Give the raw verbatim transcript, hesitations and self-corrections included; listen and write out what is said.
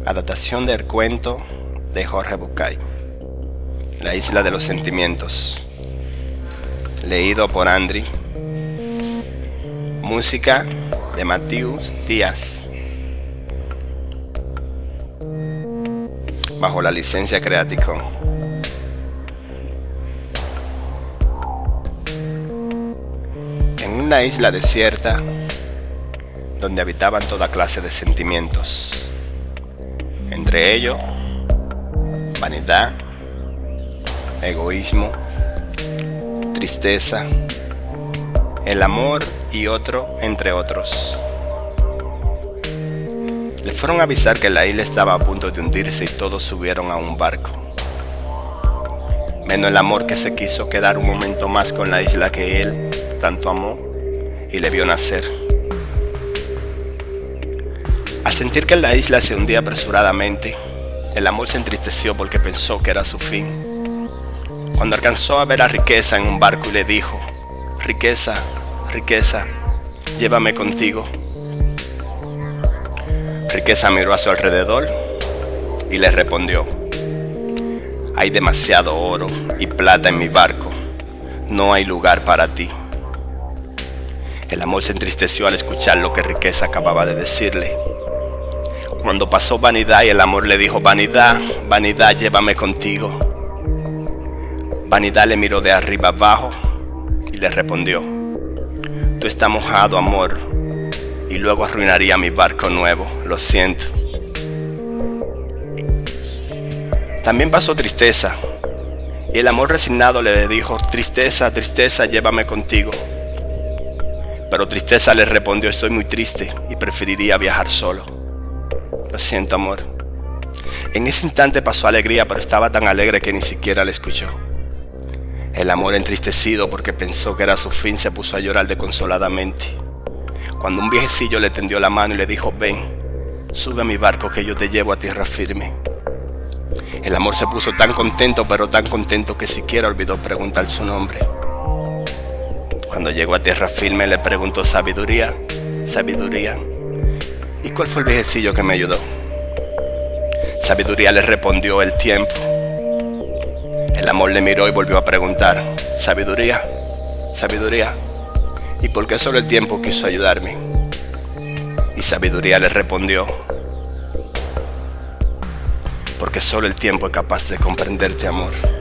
Adaptación del cuento de Jorge Bucay, La isla de los sentimientos, leído por Andri. Música de Matheus Díaz, bajo la licencia Creative Commons. En una isla desierta, donde habitaban toda clase de sentimientos, entre ellos vanidad, egoísmo, tristeza, el amor y otro entre otros. Le fueron a avisar que la isla estaba a punto de hundirse y todos subieron a un barco, menos el amor, que se quiso quedar un momento más con la isla que él tanto amó y le vio nacer. Al sentir que la isla se hundía apresuradamente, el amor se entristeció porque pensó que era su fin. Cuando alcanzó a ver a Riqueza en un barco y le dijo: Riqueza, Riqueza, llévame contigo. Riqueza miró a su alrededor y le respondió: hay demasiado oro y plata en mi barco, no hay lugar para ti. El amor se entristeció al escuchar lo que Riqueza acababa de decirle. Cuando pasó Vanidad y el amor le dijo: Vanidad, Vanidad, llévame contigo. Vanidad le miró de arriba abajo y le respondió: tú estás mojado, amor, y luego arruinaría mi barco nuevo, lo siento. También pasó Tristeza, y el amor resignado le dijo: Tristeza, Tristeza, llévame contigo. Pero Tristeza le respondió: estoy muy triste y preferiría viajar solo. Lo siento, amor. En ese instante pasó Alegría, pero estaba tan alegre que ni siquiera le escuchó. El amor, entristecido porque pensó que era su fin, se puso a llorar desconsoladamente. Cuando un viejecillo le tendió la mano y le dijo: ven, sube a mi barco que yo te llevo a tierra firme. El amor se puso tan contento, pero tan contento, que siquiera olvidó preguntar su nombre. Cuando llegó a tierra firme le preguntó: Sabiduría, Sabiduría, ¿y cuál fue el viejecillo que me ayudó? Sabiduría le respondió: el tiempo. El amor le miró y volvió a preguntar: Sabiduría, Sabiduría, ¿y por qué solo el tiempo quiso ayudarme? Y Sabiduría le respondió: porque solo el tiempo es capaz de comprenderte, amor.